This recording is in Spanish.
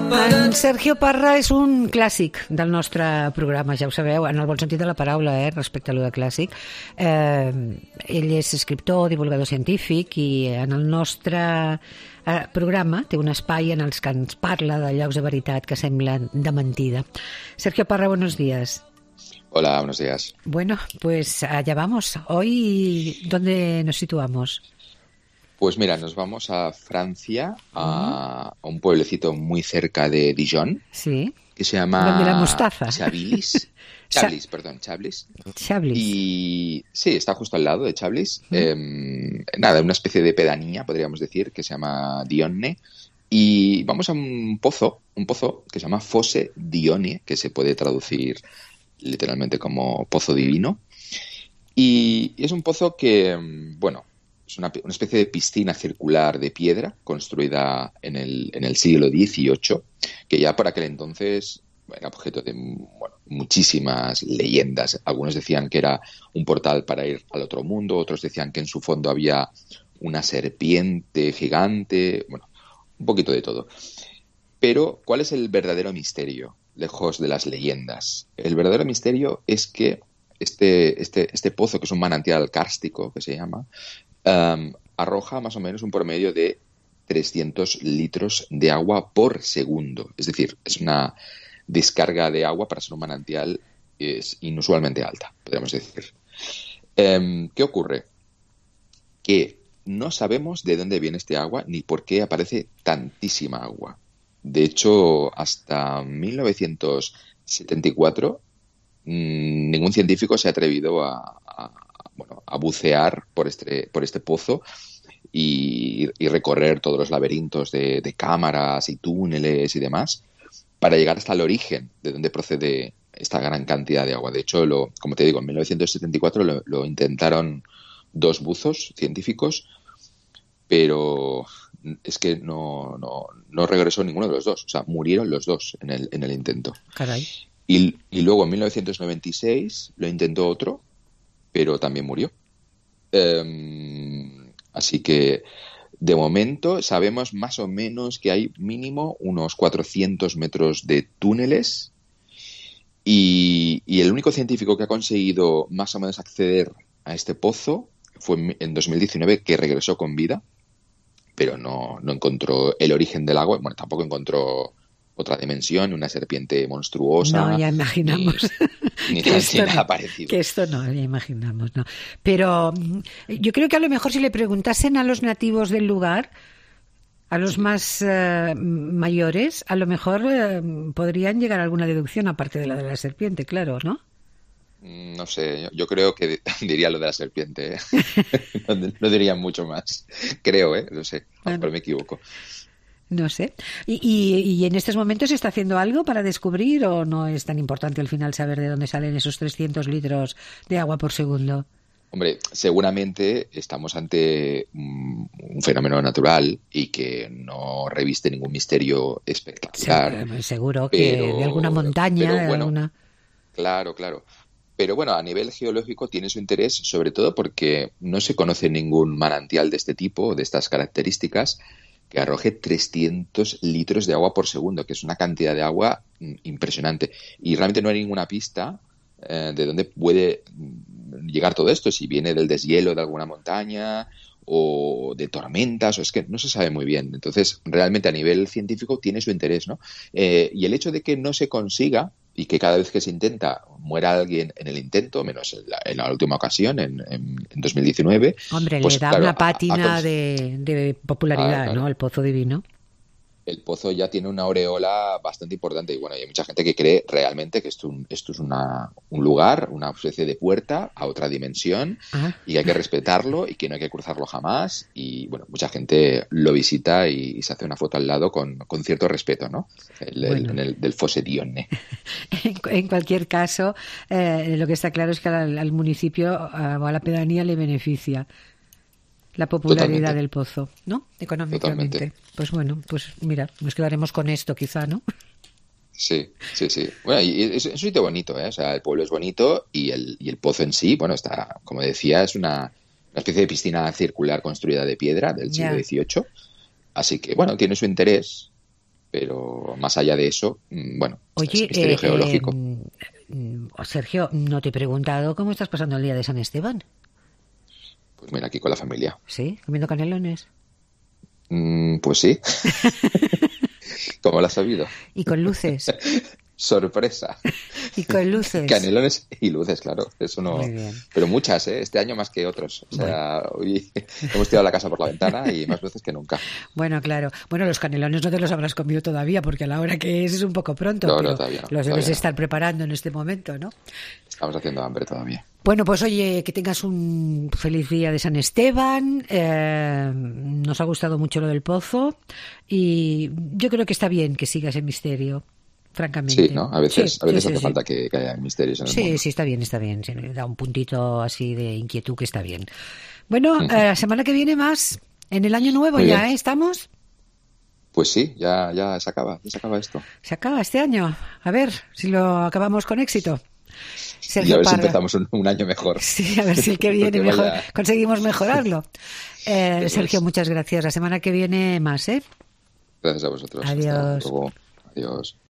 En Sergio Parra és un clàssic del nostre programa, ja ho sabeu, en el bon sentit de la paraula, respecte a lo de clàssic. Ell és escriptor, divulgador científic i en el nostre programa té un espai en els que ens parla de llocs de veritat que semblen de mentida. Sergio Parra, buenos días. Hola, buenos días. Bueno, pues allá vamos. Hoy, ¿dónde nos situamos? Pues mira, nos vamos a Francia, a un pueblecito muy cerca de Dijon, sí, que se llama... ¿Dónde la mostaza? Chablis. Chablis. Chablis. Y sí, está justo al lado de Chablis. Nada, una especie de pedanía, podríamos decir, que se llama Dionne. Y vamos a un pozo que se llama Fosse Dionne, que se puede traducir literalmente como pozo divino. Y es un pozo que, bueno... Es una especie de piscina circular de piedra construida en el siglo XVIII, que ya por aquel entonces era objeto de muchísimas leyendas. Algunos decían que era un portal para ir al otro mundo, otros decían que en su fondo había una serpiente gigante, bueno, un poquito de todo. Pero, ¿cuál es el verdadero misterio, lejos de las leyendas? El verdadero misterio es que este pozo, que es un manantial kárstico, que se llama, arroja más o menos un promedio de 300 litros de agua por segundo. Es decir, es una descarga de agua para ser un manantial es inusualmente alta, podríamos decir. ¿Qué ocurre? Que no sabemos de dónde viene este agua ni por qué aparece tantísima agua. De hecho, hasta 1974 ningún científico se ha atrevido a bucear por este pozo y recorrer todos los laberintos de cámaras y túneles y demás para llegar hasta el origen de donde procede esta gran cantidad de agua. De hecho, como te digo, en 1974 lo intentaron 2 buzos científicos, pero es que no regresó ninguno de los 2. O sea, murieron los 2 en el intento. Caray. Y luego en 1996 lo intentó otro, pero también murió. Así que de momento sabemos más o menos que hay mínimo unos 400 metros de túneles y el único científico que ha conseguido más o menos acceder a este pozo fue en 2019, que regresó con vida, pero no encontró el origen del agua. Bueno, tampoco encontró otra dimensión, una serpiente monstruosa. No, ya imaginamos. Ni nada parecido. Que esto no, ya imaginamos, no. Pero yo creo que a lo mejor si le preguntasen a los nativos del lugar, a los más mayores, a lo mejor podrían llegar a alguna deducción, aparte de la serpiente, claro, ¿no? No sé, yo creo que diría lo de la serpiente. No diría mucho más. Creo, no sé, a lo mejor me equivoco. No sé. ¿Y en estos momentos se está haciendo algo para descubrir o no es tan importante al final saber de dónde salen esos 300 litros de agua por segundo? Hombre, seguramente estamos ante un fenómeno natural y que no reviste ningún misterio espectacular. Seguro que de alguna montaña, pero bueno, de alguna... Claro. Pero bueno, a nivel geológico tiene su interés, sobre todo porque no se conoce ningún manantial de este tipo, de estas características, que arroje 300 litros de agua por segundo, que es una cantidad de agua impresionante. Y realmente no hay ninguna pista de dónde puede llegar todo esto, si viene del deshielo de alguna montaña o de tormentas, o es que no se sabe muy bien. Entonces, realmente a nivel científico tiene su interés, ¿no? Y el hecho de que no se consiga y que cada vez que se intenta muera alguien en el intento, menos en la última ocasión, en 2019. Hombre, pues, le da claro, una pátina de popularidad, claro. ¿no? El Pozo Divino. El pozo ya tiene una aureola bastante importante y bueno, hay mucha gente que cree realmente que esto es un lugar, una especie de puerta a otra dimensión y que hay que respetarlo y que no hay que cruzarlo jamás y bueno, mucha gente lo visita y se hace una foto al lado con cierto respeto, ¿no? Del Fosse Dionne. En cualquier caso, lo que está claro es que al municipio o a la pedanía le beneficia la popularidad del pozo, ¿no? Económicamente. Totalmente. Pues bueno, pues mira, nos quedaremos con esto quizá, ¿no? Sí. Bueno, y es un sitio bonito, O sea, el pueblo es bonito y el pozo en sí, bueno, está, como decía, es una especie de piscina circular construida de piedra del siglo XVIII. Así que, bueno, tiene su interés, Pero más allá de eso, bueno, Oye, es misterio geológico. Sergio, no te he preguntado cómo estás pasando el día de San Esteban. Pues mira, aquí con la familia. ¿Sí? ¿Comiendo canelones? Pues sí. ¿Cómo lo has sabido? ¿Y con luces? Sorpresa. ¿Y con luces? Canelones y luces, claro. Eso no. Muy bien. Pero muchas, ¿eh? Este año más que otros. O sea, hoy hemos tirado la casa por la ventana y más veces que nunca. Bueno, claro. Bueno, los canelones no te los habrás comido todavía porque a la hora que es un poco pronto. No, pero no, todavía no. Los debes Todavía no. estar preparando en este momento, ¿no? Estamos haciendo hambre todavía. Bueno, pues oye, que tengas un feliz día de San Esteban. Nos ha gustado mucho lo del pozo y yo creo que está bien que siga ese misterio, francamente. Sí, ¿no? A veces hace sí. falta que haya misterios en el Sí, mundo. sí, está bien, está bien. Se le da un puntito así de inquietud que está bien. Bueno, semana que viene más, en el año nuevo. Muy ya, bien. ¿estamos? Pues sí, ya se acaba esto. Se acaba este año. A ver si lo acabamos con éxito. Y Sergio a ver si Parra. empezamos un año mejor. Sí, a ver si el que viene Porque mejor, vaya- conseguimos mejorarlo. Eso Sergio, es. muchas gracias. La semana que viene más, ¿eh? Gracias a vosotros. Adiós. Hasta luego. Adiós.